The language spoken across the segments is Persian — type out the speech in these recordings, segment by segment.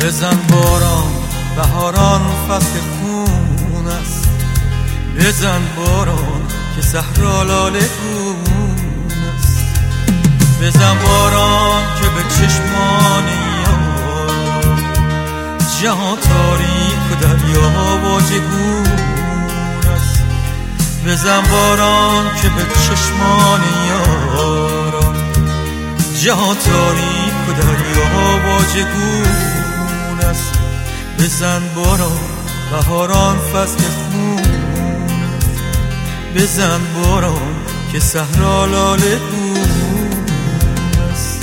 بزن باران بهاران فصل خون است، بزن باران که صحرا لاله گون است، بزن باران که به چشمان یار جهان تاریک و دریا واژگون است، بزن باران که به چشمان یار جهان تاریک و دریا واژگون است، بزن باران بهاران فصل خون است، بزن باران که صحرا لاله گون است.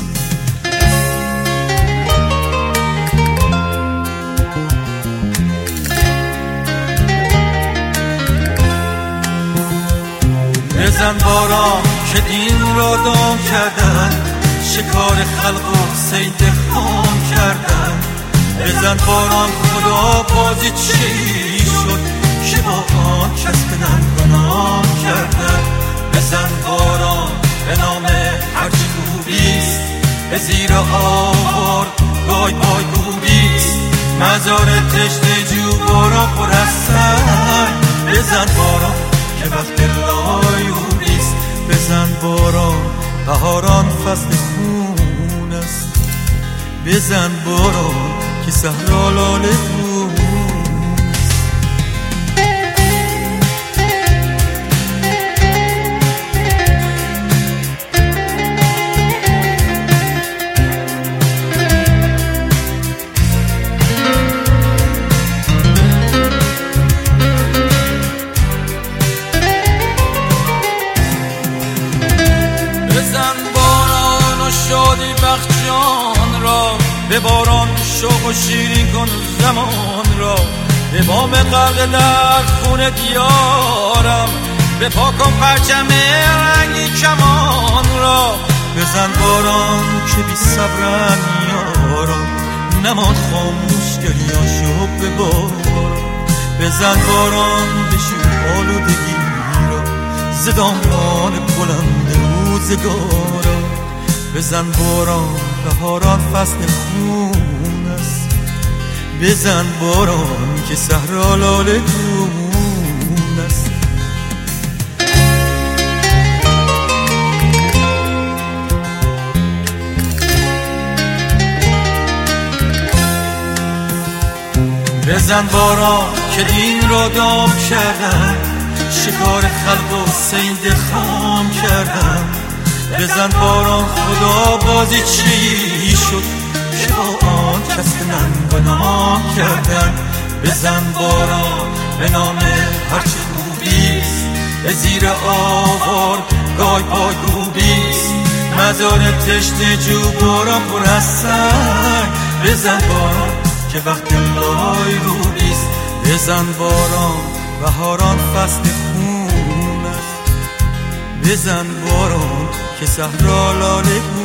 بزن باران که دین را دام کردن، شکار خلق و صید خام کردن، بزن باران خدا بازی چی شد که با آن کس بدن گناه کردن، بزن باران به نام هرچی خوبیست، به زیر آوار گای پای گوبیست، مزار تشنه جو باران پر از سنگ، بزن باران که وقت لایونیست، بزن باران بهاران فصل خون است، بزن باران که صحرا لاله گون است. بزن باران و شادی بخش جان را، به باران شوق و شیرین کن زمان را، به بام غرق در خون دیارم، به پاک کن پرچم رنگی کمان را، بزن باران که بی صبرن یارم، نماد خاموش گریاشو به باران، بزن باران بشور آلودگی را ز دامان بلند روزگارا، بزن باران بهاران فصل خون است، بزن باران که صحرا لاله گون است. بزن باران که دین را دام کردن، شکار خلق و صید خام کردن، بزن باران خدا بازی چی شد که با آن کس گناه کردن، بزن باران به نام هرچی خوبیست، به زیر آوار گای پای گوبیست، مزار تشنه جو باران پر از سنگ، بزن باران که وقت لای روبیست، بزن باران بهاران فصل خون است، بزن باران که صحرا لاله گون